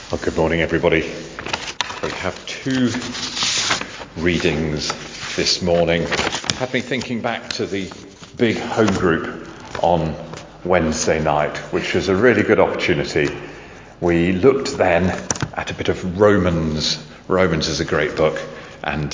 Well, good morning, everybody. We have two readings this morning. Had me thinking back to the big home group on Wednesday night, which was a really good opportunity. We looked then at a bit of Romans. Romans is a great book, and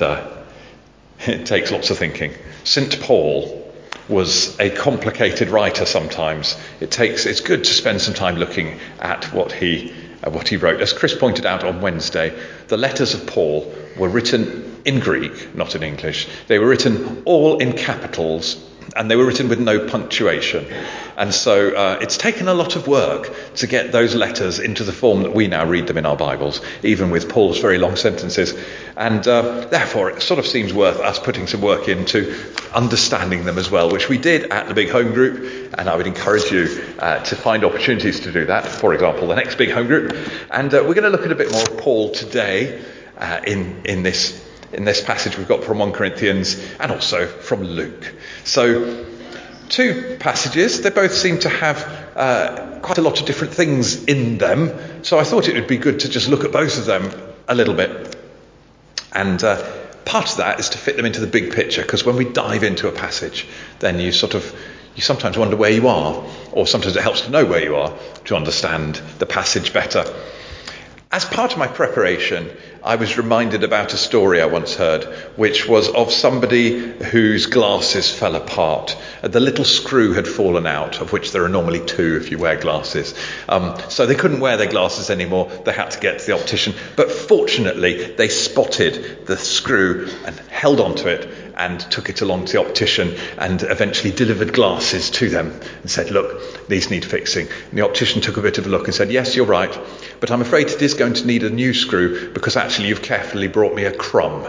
it takes lots of thinking. St. Paul was a complicated writer sometimes. It's good to spend some time looking at what he wrote. As Chris pointed out on Wednesday, the letters of Paul were written in Greek, not in English. They were written all in capitals, and they were written with no punctuation. And so it's taken a lot of work to get those letters into the form that we now read them in our Bibles, even with Paul's very long sentences. And therefore, it sort of seems worth us putting some work into understanding them as well, which we did at the big home group. And I would encourage you to find opportunities to do that. For example, the next big home group. And we're going to look at a bit more of Paul today in this passage we've got from 1 Corinthians and also from Luke. So, two passages. They both seem to have quite a lot of different things in them. So I thought it would be good to just look at both of them a little bit. And part of that is to fit them into the big picture, because when we dive into a passage, then you sometimes wonder where you are, or sometimes it helps to know where you are to understand the passage better. As part of my preparation, I was reminded about a story I once heard, which was of somebody whose glasses fell apart. The little screw had fallen out, of which there are normally two if you wear glasses. So they couldn't wear their glasses anymore. They had to get to the optician. But fortunately, they spotted the screw and held onto it and took it along to the optician and eventually delivered glasses to them and said, "Look, these need fixing." And the optician took a bit of a look and said, "Yes, you're right, but I'm afraid it is going to need a new screw because actually you've carefully brought me a crumb."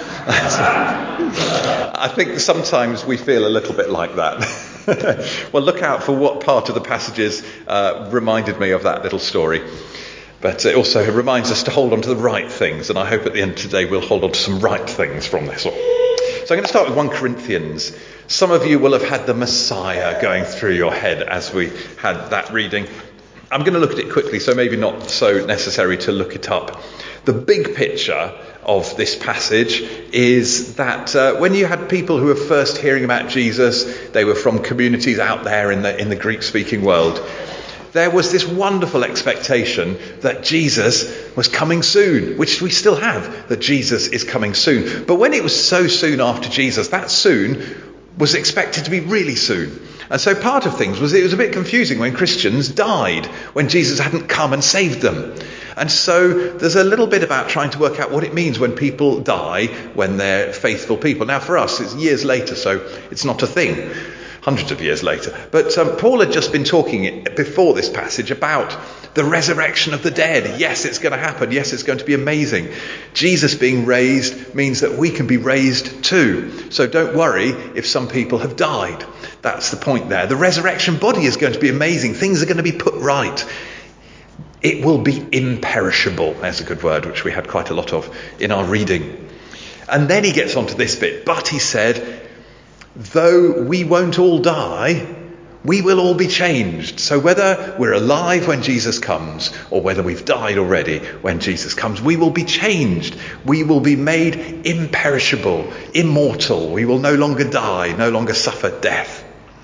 I think sometimes we feel a little bit like that. Well, look out for what part of the passages reminded me of that little story. But it also reminds us to hold on to the right things, and I hope at the end of today we'll hold on to some right things from this one. So I'm going to start with 1 Corinthians. Some of you will have had the Messiah going through your head as we had that reading. I'm going to look at it quickly, so maybe not so necessary to look it up. The big picture of this passage is that when you had people who were first hearing about Jesus, they were from communities out there in the Greek-speaking world. There was this wonderful expectation that Jesus was coming soon, which we still have, that Jesus is coming soon. But when it was so soon after Jesus, that soon was expected to be really soon. And so part of things was it was a bit confusing when Christians died, when Jesus hadn't come and saved them. And so there's a little bit about trying to work out what it means when people die, when they're faithful people. Now for us, it's years later, so it's not a thing. Hundreds of years later. But Paul had just been talking before this passage about the resurrection of the dead. Yes, it's going to happen. Yes, it's going to be amazing. Jesus being raised means that we can be raised too. So don't worry if some people have died. That's the point there. The resurrection body is going to be amazing. Things are going to be put right. It will be imperishable. There's a good word, which we had quite a lot of in our reading. And then he gets on to this bit. But he said, though we won't all die, we will all be changed. So whether we're alive when Jesus comes or whether we've died already when Jesus comes, we will be changed. We will be made imperishable, immortal. We will no longer die, no longer suffer death.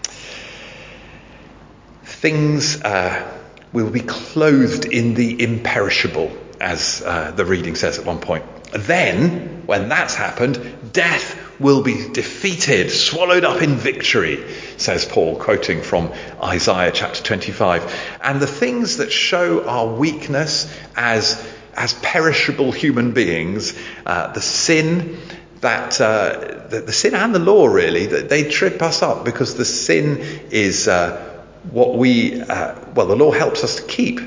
We will be clothed in the imperishable, as the reading says at one point. Then, when that's happened, death will be defeated, swallowed up in victory, says Paul, quoting from Isaiah chapter 25. And the things that show our weakness as perishable human beings, the sin the sin and the law, really, that they trip us up, because the sin is the law helps us to keep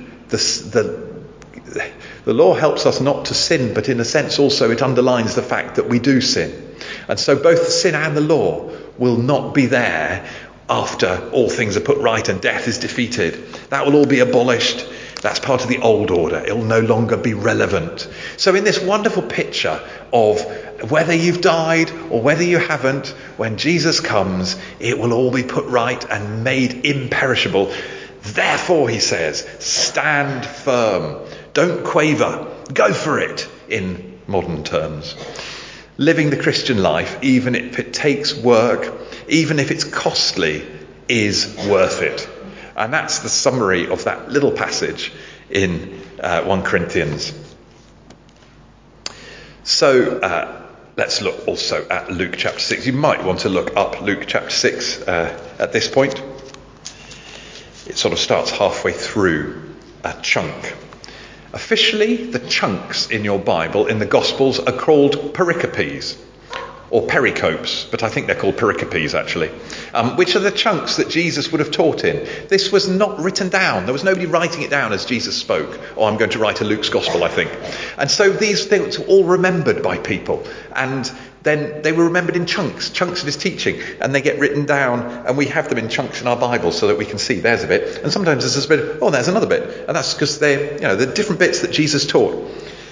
the law helps us not to sin, but in a sense also it underlines the fact that we do sin. And so both the sin and the law will not be there after all things are put right and death is defeated. That will all be abolished. That's part of the old order. It will no longer be relevant. So in this wonderful picture of whether you've died or whether you haven't, when Jesus comes, it will all be put right and made imperishable. Therefore, he says, stand firm. Don't quaver. Go for it, in modern terms. Living the Christian life, even if it takes work, even if it's costly, is worth it. And that's the summary of that little passage in 1 Corinthians. So let's look also at Luke chapter 6. You might want to look up Luke chapter 6 at this point. It sort of starts halfway through a chunk. Officially, the chunks in your Bible, in the Gospels, are called pericopes, or pericopes, but I think they're called pericopes actually, which are the chunks that Jesus would have taught in. This was not written down. There was nobody writing it down as Jesus spoke. Oh, I'm going to write a Luke's Gospel, I think. And so these things were all remembered by people. And then they were remembered in chunks of his teaching, and they get written down, and we have them in chunks in our Bible so that we can see there's a bit, and sometimes there's a bit, oh, there's another bit, and that's because they're different bits that Jesus taught.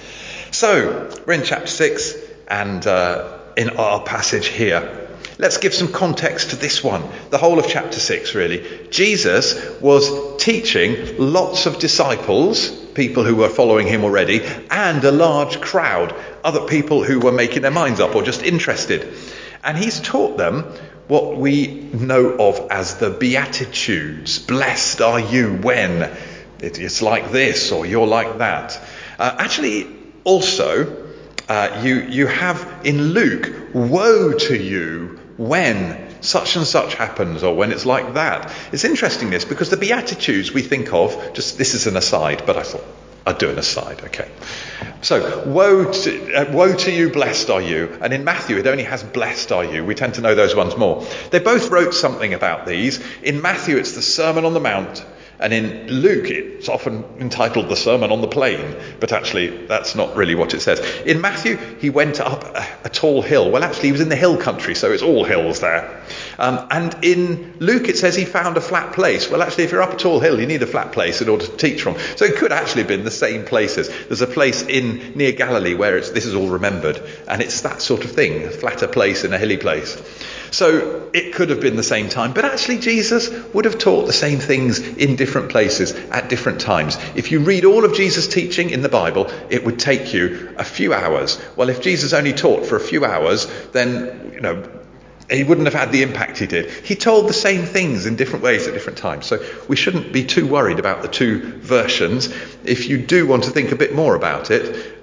So we're in chapter 6, and in our passage here, let's give some context to this one, the whole of chapter 6 really. Jesus was teaching lots of disciples, people who were following him already, and a large crowd, other people who were making their minds up or just interested. And he's taught them what we know of as the Beatitudes. Blessed are you when it's like this or you're like that. Actually, also, you have in Luke, woe to you when such and such happens, or when it's like that. It's interesting this, because the Beatitudes we think of, just this is an aside, but I thought I'd do an aside, okay. So, woe to you, blessed are you. And in Matthew, it only has blessed are you. We tend to know those ones more. They both wrote something about these. In Matthew, it's the Sermon on the Mount. And in Luke, it's often entitled the Sermon on the Plain, but actually that's not really what it says. In Matthew, he went up a tall hill. Well, actually, he was in the hill country, so it's all hills there. And in Luke, it says he found a flat place. Well, actually, if you're up a tall hill, you need a flat place in order to teach from. So it could actually have been the same places. There's a place near Galilee where this is all remembered, and it's that sort of thing, a flatter place in a hilly place. So it could have been the same time, but actually Jesus would have taught the same things in different places at different times. If you read all of Jesus' teaching in the Bible, it would take you a few hours. Well, if Jesus only taught for a few hours, then, he wouldn't have had the impact he did. He told the same things in different ways at different times. So we shouldn't be too worried about the two versions. If you do want to think a bit more about it,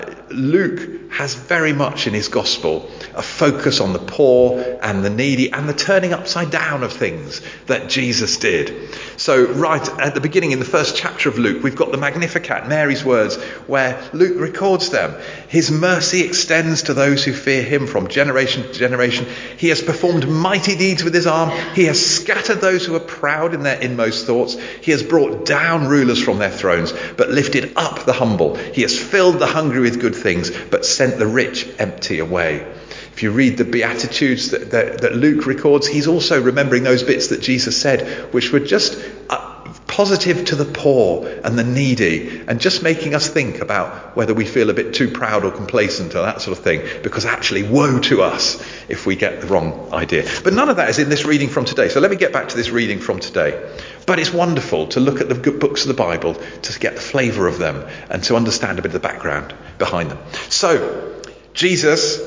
Luke has very much in his gospel a focus on the poor and the needy and the turning upside down of things that Jesus did. So right at the beginning in the first chapter of Luke, we've got the Magnificat, Mary's words, where Luke records them. His mercy extends to those who fear him from generation to generation. He has performed mighty deeds with his arm. He has scattered those who are proud in their inmost thoughts. He has brought down rulers from their thrones, but lifted up the humble. He has filled the hungry with good things, but sent the rich empty away. If you read the Beatitudes that Luke records, he's also remembering those bits that Jesus said, which were just positive to the poor and the needy, and just making us think about whether we feel a bit too proud or complacent or that sort of thing, because actually woe to us if we get the wrong idea. But none of that is in this reading from today. So let me get back to this reading from today. But it's wonderful to look at the good books of the Bible to get the flavour of them and to understand a bit of the background behind them. So Jesus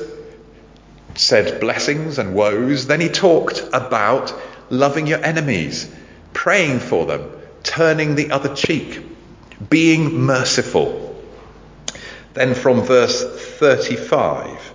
said blessings and woes. Then he talked about loving your enemies, praying for them, turning the other cheek, being merciful. Then from verse 35,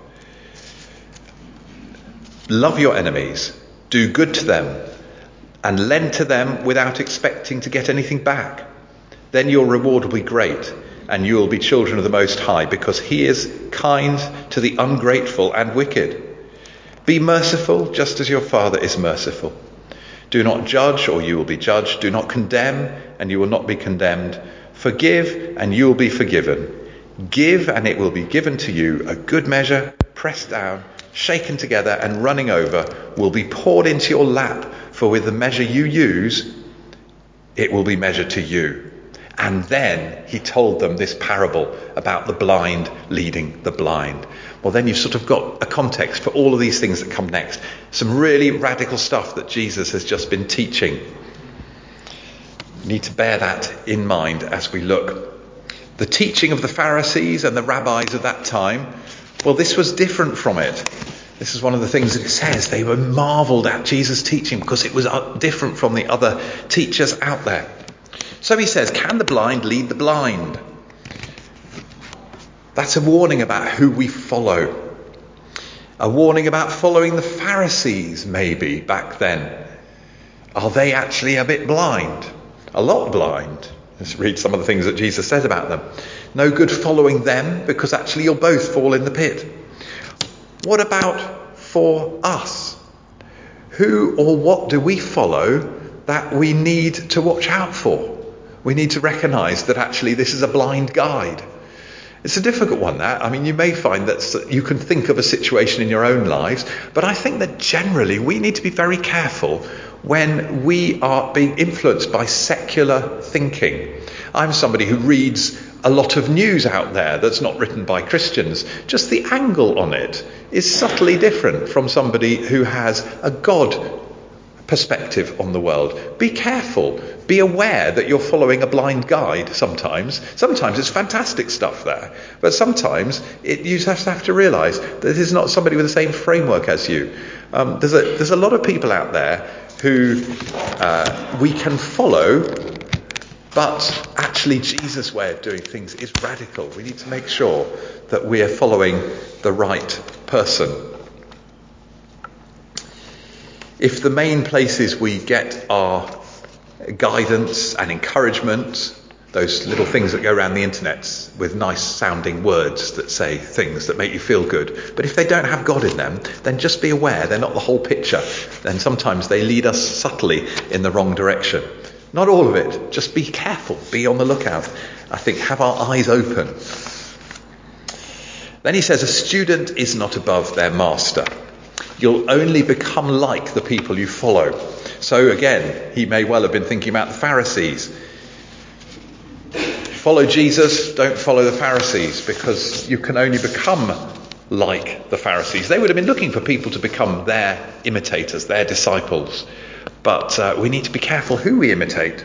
love your enemies, do good to them, and lend to them without expecting to get anything back. Then your reward will be great, and you will be children of the Most High, because he is kind to the ungrateful and wicked. Be merciful, just as your Father is merciful. Do not judge, or you will be judged. Do not condemn, and you will not be condemned. Forgive, and you will be forgiven. Give, and it will be given to you. A good measure, pressed down, shaken together, and running over, will be poured into your lap. For with the measure you use, it will be measured to you. And then he told them this parable about the blind leading the blind. Well, then you've sort of got a context for all of these things that come next. Some really radical stuff that Jesus has just been teaching. We need to bear that in mind as we look The teaching of the Pharisees and the rabbis of that time, well, this was different from it. This is one of the things that it says. They were marvelled at Jesus' teaching because it was different from the other teachers out there. So he says, can the blind lead the blind? That's a warning about who we follow. A warning about following the Pharisees, maybe, back then. Are they actually a bit blind? A lot blind. Let's read some of the things that Jesus said about them. No good following them, because actually you'll both fall in the pit. What about for us? Who or what do we follow that we need to watch out for? We need to recognise that actually this is a blind guide. It's a difficult one, that. I mean, you may find that you can think of a situation in your own lives, but I think that generally we need to be very careful when we are being influenced by secular thinking. I'm somebody who reads a lot of news out there that's not written by Christians. Just the angle on it is subtly different from somebody who has a God perspective on the world. Be careful. Be aware that you're following a blind guide sometimes. Sometimes it's fantastic stuff there. But sometimes you just have to realise that this is not somebody with the same framework as you. There's a lot of people out there who we can follow, but actually Jesus' way of doing things is radical. We need to make sure that we are following the right person. If the main places we get our guidance and encouragement, those little things that go around the internet with nice sounding words that say things that make you feel good, but if they don't have God in them, then just be aware they're not the whole picture. Then sometimes they lead us subtly in the wrong direction. Not all of it. Just be careful. Be on the lookout. I think have our eyes open. Then he says, a student is not above their master. You'll only become like the people you follow. So again, he may well have been thinking about the Pharisees. Follow Jesus, don't follow the Pharisees, because you can only become like the Pharisees. They would have been looking for people to become their imitators, their disciples. But we need to be careful who we imitate,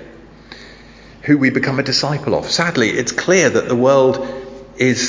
who we become a disciple of. Sadly, it's clear that the world is,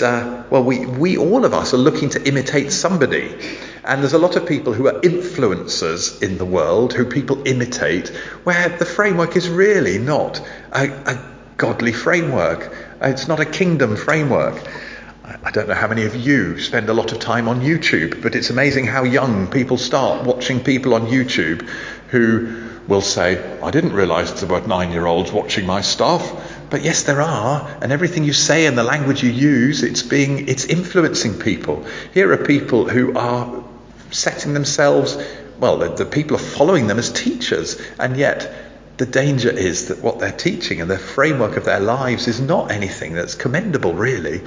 we all of us are looking to imitate somebody. And there's a lot of people who are influencers in the world, who people imitate, where the framework is really not a godly framework. It's not a kingdom framework. I don't know how many of you spend a lot of time on YouTube, but it's amazing how young people start watching people on YouTube who will say, I didn't realise there were 9-year-olds watching my stuff. But yes, there are. And everything you say and the language you use, it's influencing people. Here are people who are setting themselves, the people are following them as teachers. And yet the danger is that what they're teaching and the framework of their lives is not anything that's commendable, really.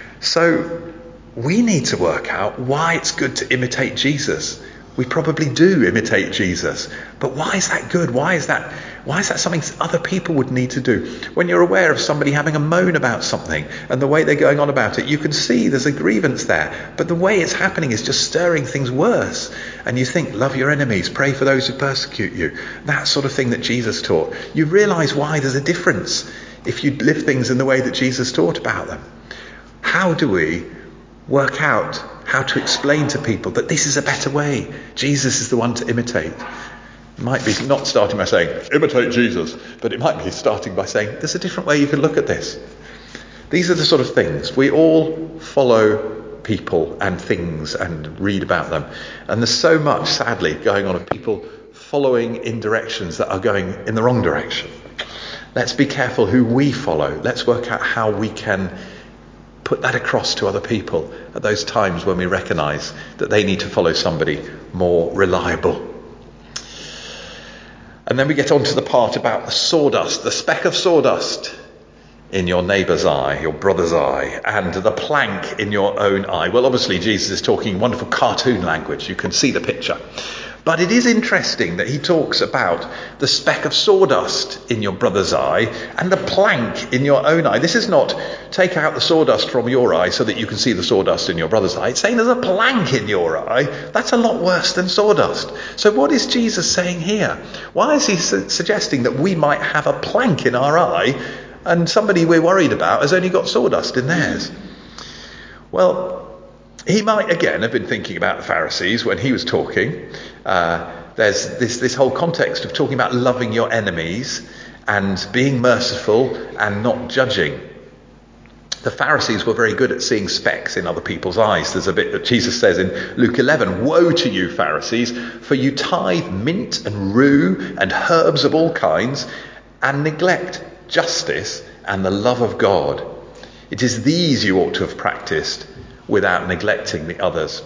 So we need to work out why it's good to imitate Jesus. We probably do imitate Jesus, but why is that good? Why is that something other people would need to do? When you're aware of somebody having a moan about something and the way they're going on about it, you can see there's a grievance there, but the way it's happening is just stirring things worse. And you think, love your enemies, pray for those who persecute you. That sort of thing that Jesus taught. You realise why there's a difference if you live things in the way that Jesus taught about them. How do we work out how to explain to people that this is a better way? Jesus is the one to imitate. It might be not starting by saying, imitate Jesus, but it might be starting by saying, there's a different way you can look at this. These are the sort of things. We all follow people and things and read about them. And there's so much, sadly, going on of people following in directions that are going in the wrong direction. Let's be careful who we follow. Let's work out how we can put that across to other people at those times when we recognise that they need to follow somebody more reliable. And then we get on to the part about the sawdust, the speck of sawdust in your neighbour's eye, your brother's eye, and the plank in your own eye. Well, obviously Jesus is talking wonderful cartoon language. You can see the picture. But it is interesting that he talks about the speck of sawdust in your brother's eye and the plank in your own eye. This is not take out the sawdust from your eye so that you can see the sawdust in your brother's eye. It's saying there's a plank in your eye. That's a lot worse than sawdust. So what is Jesus saying here? Why is he suggesting that we might have a plank in our eye And somebody we're worried about has only got sawdust in theirs. Well, he might again have been thinking about the Pharisees when he was talking. There's this whole context of talking about loving your enemies and being merciful and not judging. The Pharisees were very good at seeing specks in other people's eyes. There's a bit that Jesus says in Luke 11, "Woe to you, Pharisees, for you tithe mint and rue and herbs of all kinds and neglect justice and the love of God. It is these you ought to have practiced without neglecting the others."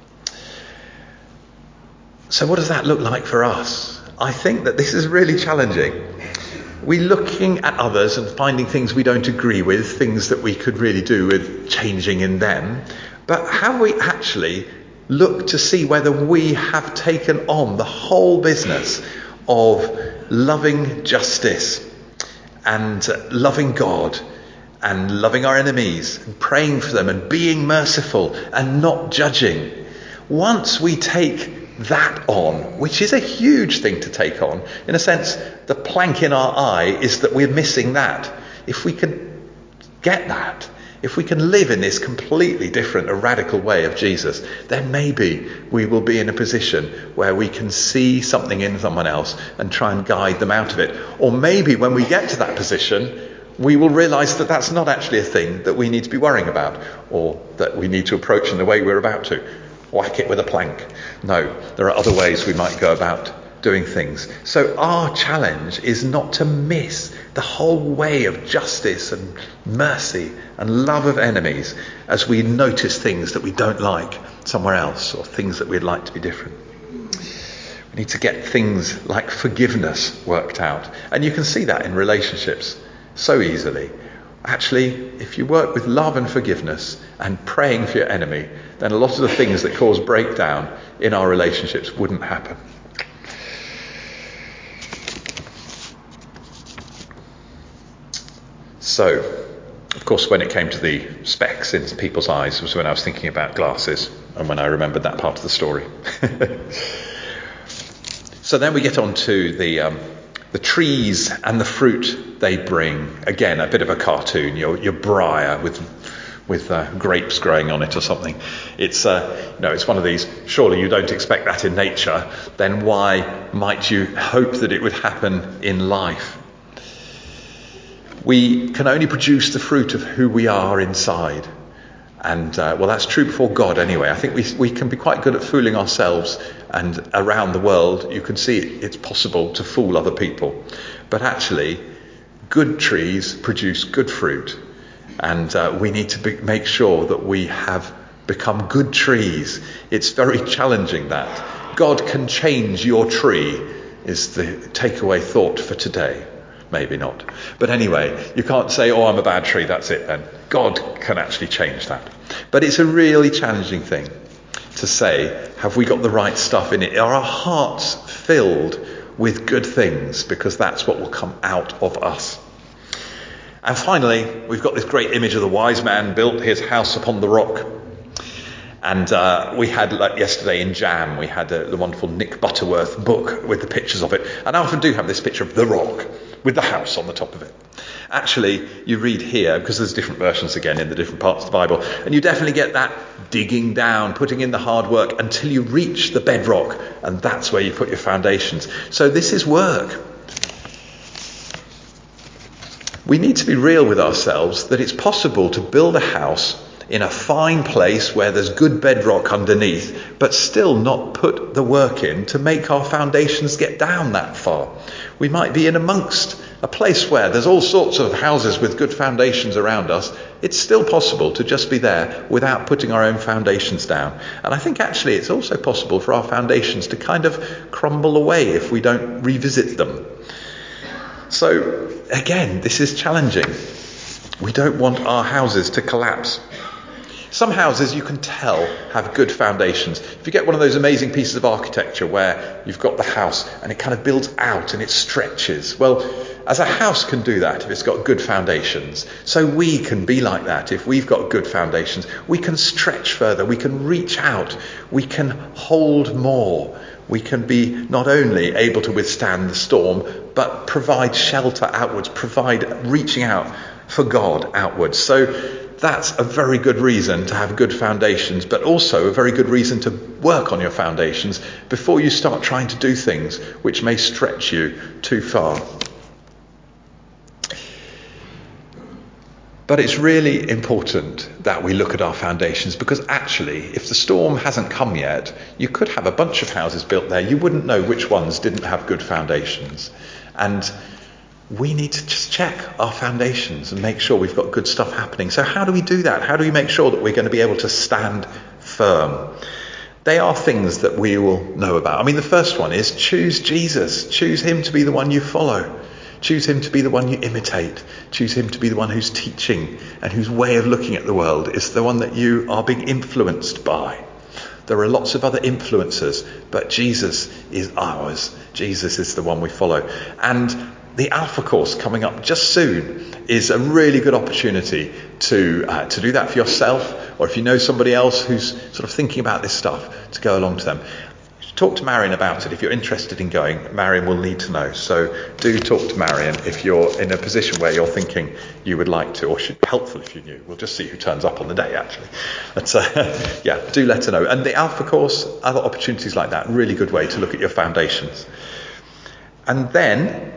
So what does that look like for us? I think that this is really challenging. We're looking at others and finding things we don't agree with, things that we could really do with changing in them. But have we actually looked to see whether we have taken on the whole business of loving justice and loving God and loving our enemies and praying for them and being merciful and not judging? Once we take that on, which is a huge thing to take on, in a sense, the plank in our eye is that we're missing that. If we can get that, if we can live in this completely different, a radical way of Jesus, then maybe we will be in a position where we can see something in someone else and try and guide them out of it. Or maybe when we get to that position, we will realise that that's not actually a thing that we need to be worrying about, or that we need to approach in the way we're about to. Whack it with a plank. No, there are other ways we might go about doing things. So our challenge is not to miss the whole way of justice and mercy and love of enemies as we notice things that we don't like somewhere else, or things that we'd like to be different. We need to get things like forgiveness worked out. And you can see that in relationships so easily. Actually, if you work with love and forgiveness and praying for your enemy, then a lot of the things that cause breakdown in our relationships wouldn't happen. So, of course, when it came to the specks in people's eyes was when I was thinking about glasses and when I remembered that part of the story. So then we get on to the trees and the fruit they bring. Again, a bit of a cartoon. Your briar with grapes growing on it or something. It's it's one of these. Surely you don't expect that in nature. Then why might you hope that it would happen in life? We can only produce the fruit of who we are inside. And that's true before God anyway. I think we can be quite good at fooling ourselves, and around the world you can see it's possible to fool other people. But actually, good trees produce good fruit, and we need to make sure that we have become good trees. It's very challenging that. God can change your tree is the takeaway thought for today. Maybe not. But anyway, you can't say, "Oh, I'm a bad tree, that's it then." God can actually change that. But it's a really challenging thing to say, have we got the right stuff in it? Are our hearts filled with good things? Because that's what will come out of us. And finally, we've got this great image of the wise man built his house upon the rock. And we had, like yesterday in Jam, we had the wonderful Nick Butterworth book with the pictures of it. And I often do have this picture of the rock with the house on the top of it. Actually, you read here, because there's different versions again in the different parts of the Bible, and you definitely get that digging down, putting in the hard work until you reach the bedrock, and that's where you put your foundations. So this is work. We need to be real with ourselves that it's possible to build a house in a fine place where there's good bedrock underneath, but still not put the work in to make our foundations get down that far. We might be in amongst a place where there's all sorts of houses with good foundations around us. It's still possible to just be there without putting our own foundations down. And I think actually it's also possible for our foundations to kind of crumble away if we don't revisit them. So again, this is challenging. We don't want our houses to collapse. Some houses you can tell have good foundations. If you get one of those amazing pieces of architecture where you've got the house and it kind of builds out and it stretches. Well, as a house can do that if it's got good foundations. So we can be like that if we've got good foundations. We can stretch further. We can reach out. We can hold more. We can be not only able to withstand the storm, but provide shelter outwards, provide reaching out for God outwards. So that's a very good reason to have good foundations, but also a very good reason to work on your foundations before you start trying to do things which may stretch you too far. But it's really important that we look at our foundations, because actually, if the storm hasn't come yet, you could have a bunch of houses built there. You wouldn't know which ones didn't have good foundations. And we need to just check our foundations and make sure we've got good stuff happening. So how do we do that? How do we make sure that we're going to be able to stand firm? They are things that we will know about. I mean, the first one is choose Jesus. Choose him to be the one you follow. Choose him to be the one you imitate. Choose him to be the one who's teaching and whose way of looking at the world is the one that you are being influenced by. There are lots of other influencers, but Jesus is ours. Jesus is the one we follow. And the Alpha course coming up just soon is a really good opportunity to do that for yourself, or if you know somebody else who's sort of thinking about this stuff, to go along to them. Talk to Marion about it. If you're interested in going, Marion will need to know. So do talk to Marion if you're in a position where you're thinking you would like to, or should be helpful if you knew. We'll just see who turns up on the day, actually. But do let her know. And the Alpha course, other opportunities like that, really good way to look at your foundations. And then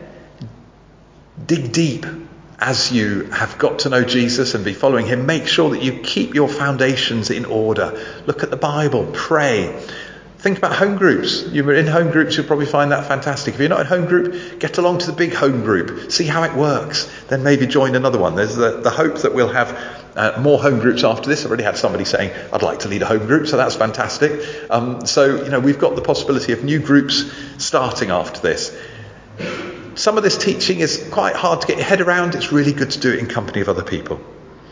dig deep. As you have got to know Jesus and be following him, make sure that you keep your foundations in order. Look at the Bible, pray. Think about home groups. You're in home groups, you'll probably find that fantastic. If you're not in home group, get along to the big home group. See how it works. Then maybe join another one. There's the hope that we'll have more home groups after this. I've already had somebody saying, I'd like to lead a home group, so that's fantastic. So we've got the possibility of new groups starting after this. Some of this teaching is quite hard to get your head around. It's really good to do it in company of other people.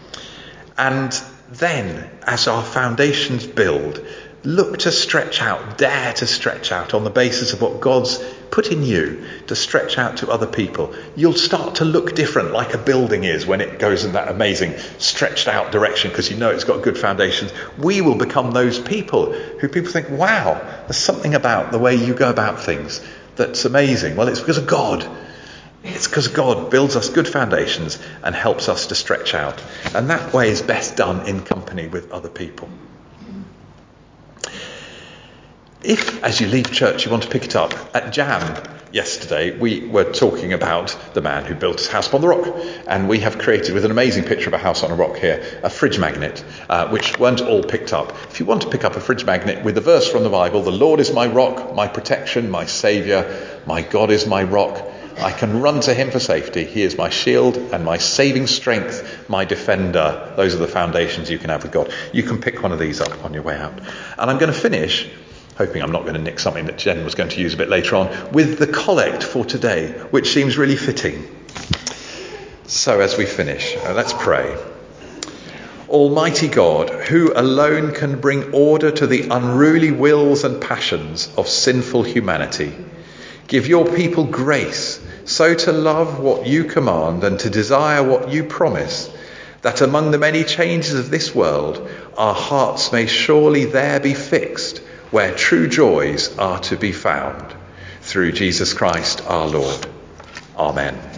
And then, as our foundations build, look to stretch out, dare to stretch out on the basis of what God's put in you to stretch out to other people. You'll start to look different, like a building is when it goes in that amazing stretched out direction, because you know it's got good foundations. We will become those people who people think, wow, there's something about the way you go about things that's amazing. Well, it's because of God. It's because God builds us good foundations and helps us to stretch out. And that way is best done in company with other people. If, as you leave church, you want to pick it up, at Jam yesterday, we were talking about the man who built his house upon the rock. And we have created, with an amazing picture of a house on a rock here, a fridge magnet, which weren't all picked up. If you want to pick up a fridge magnet with a verse from the Bible, the Lord is my rock, my protection, my saviour, my God is my rock. I can run to him for safety. He is my shield and my saving strength, my defender. Those are the foundations you can have with God. You can pick one of these up on your way out. And I'm going to finish, hoping I'm not going to nick something that Jen was going to use a bit later on, with the collect for today, which seems really fitting. So as we finish, let's pray. Almighty God, who alone can bring order to the unruly wills and passions of sinful humanity, give your people grace so to love what you command and to desire what you promise, that among the many changes of this world, our hearts may surely there be fixed, where true joys are to be found. Through Jesus Christ our Lord. Amen.